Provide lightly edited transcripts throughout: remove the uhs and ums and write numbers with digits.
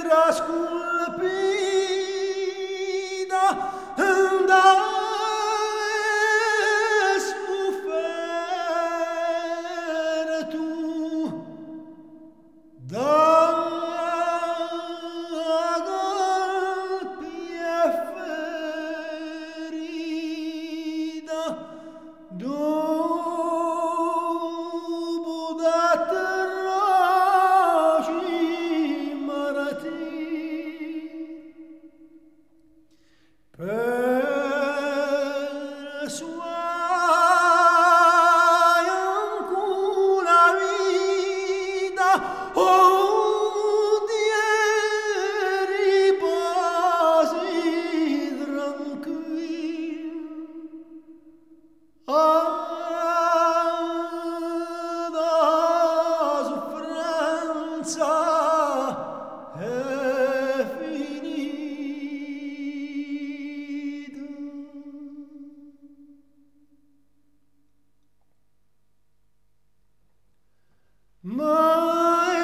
era scolpita da sofferto da golpe ferida dopo da terroci marati per suai ancora vita di riposi tranquillo da soffrenza è finita. Ma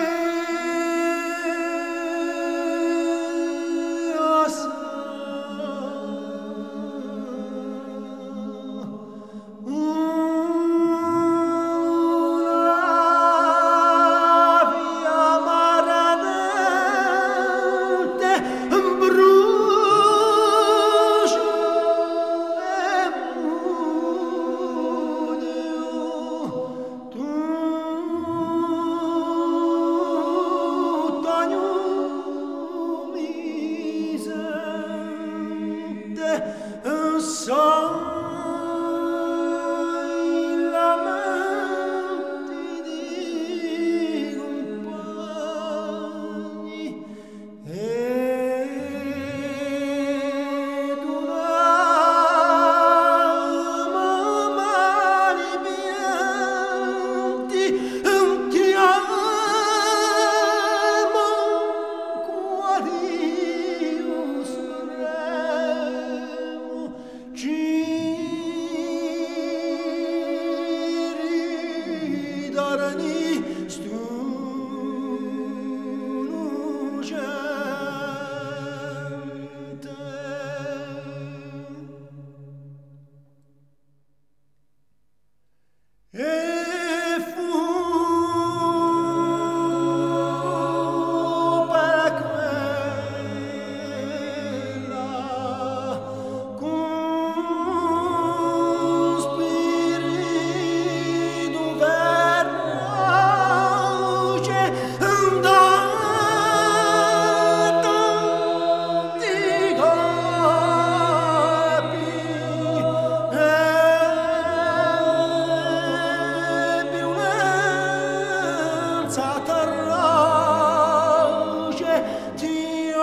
sai lamenti di compagni ed un'alma mali pianti chiamo qua Dio supremo ci ridarni stu lucente. E fu per quella con spirito feroce da tanti colpi ebbe un'ansia feroce di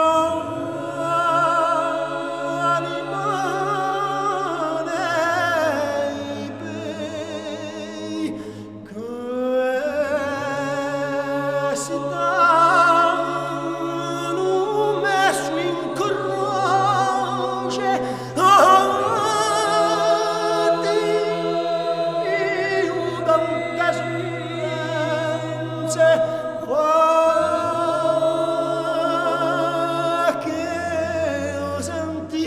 animale bei che stanno messo in croce a Dio tante sofferenze che io senti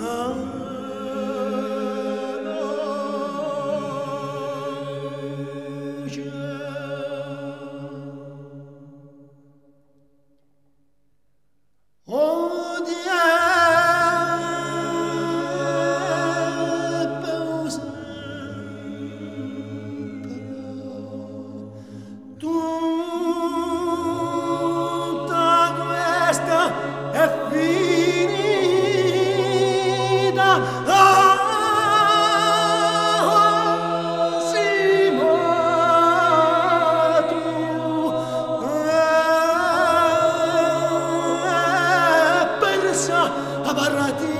oh Dio sempre tutta questa è finita. Simo tu persa a barrati